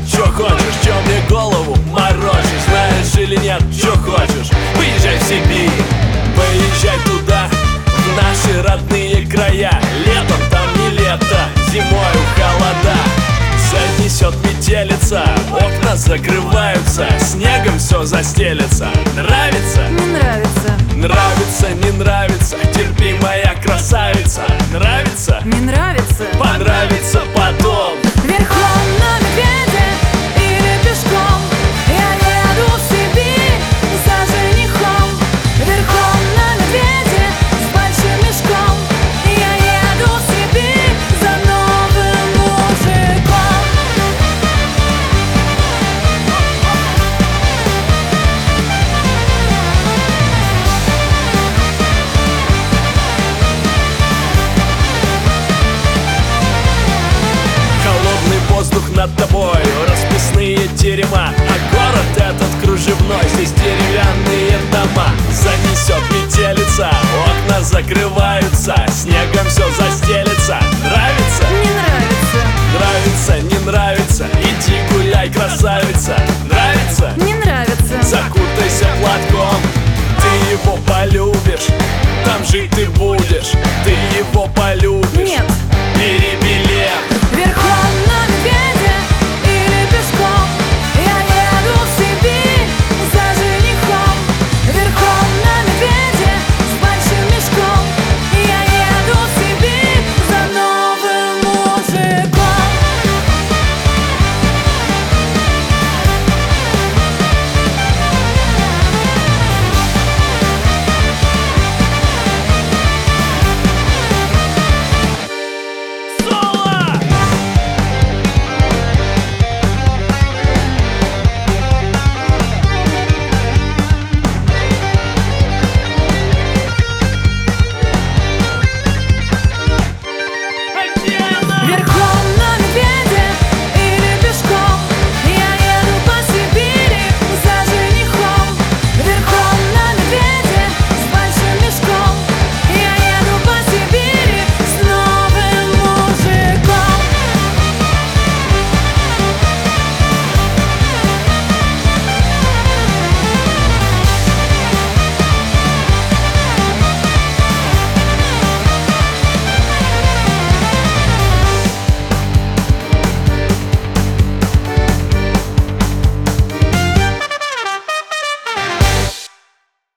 чё хочешь, чё мне голову морочишь? Знаешь или нет, чё хочешь, поезжай в Сибирь. Поезжай туда, в наши родные края. Летом там не лето, зимою холода. Занесет метелица, окна закрываются, снегом все застелится. Нравится? Не нравится. Нравится, не нравится, терпи, моя красавица. Нравится? Не нравится. Понравится потом. Верхом на медведе или пешком я еду в Сибирь за женихом. Верхом на медведе с большим мешком я еду в Сибирь за новым мужиком. Холодный воздух над тобой, расписные терема. А город этот кружевной, здесь деревянные дома. Занесет метелица, окна закрываются, снегом все застелится. Нравится? Не нравится. Нравится, не нравится, иди гуляй, красавица. Нравится? Не нравится. Закутайся платком, ты его полюбишь, там жить ты будешь.